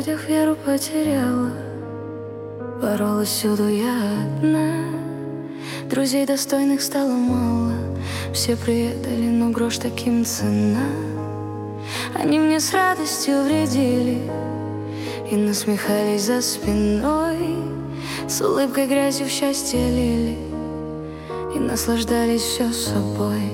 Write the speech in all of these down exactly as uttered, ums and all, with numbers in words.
людях веру потеряла. Боролась всюду я одна. Друзей достойных стало мало. Все предали, но грош таким цена. Они мне с радостью вредили и насмехались за спиной. С улыбкой грязью в счастье лили и наслаждались все собой.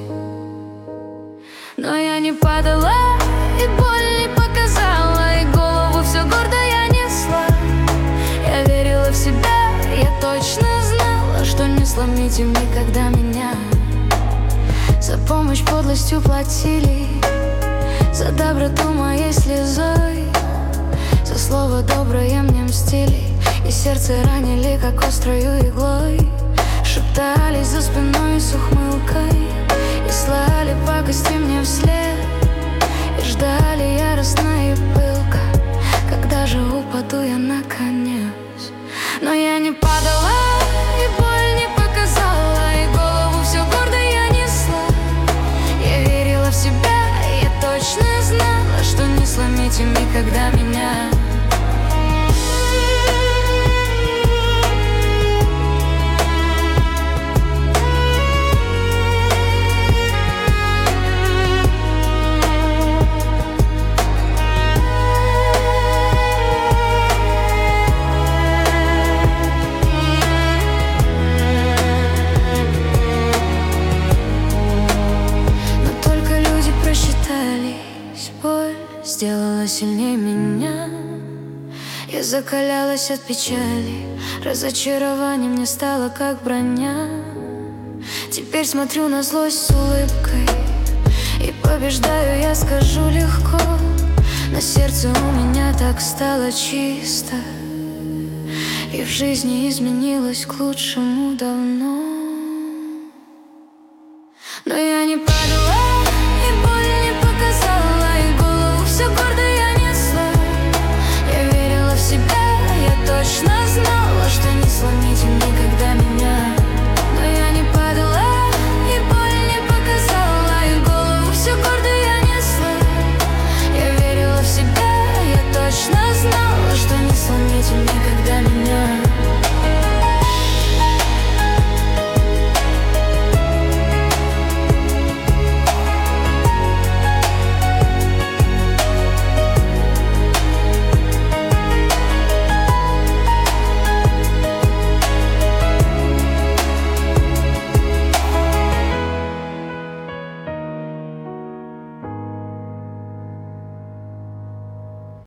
Но я не падала и боль не показала, и голову все гордо я несла. Я верила в себя, я точно знала, что не сломить им никогда меня. За помощь подлостью платили, за доброту моей слезой, за слово доброе мне мстили, и сердце ранили, как острою иглой. Шептались за спиной с ухмылкой и слали пакости мне вслед, и ждали яростно и пылко, когда же упаду я наконец. Но я не падала и боль не показала, и голову все гордо я несла. Я верила в себя, я точно знала, что не сломить им никогда меня. Боль сделала сильнее меня. Я закалялась от печали, разочарование мне стало как броня. Теперь смотрю на злость с улыбкой и побеждаю, я скажу легко. На сердце у меня так стало чисто, и в жизни изменилось к лучшему давно.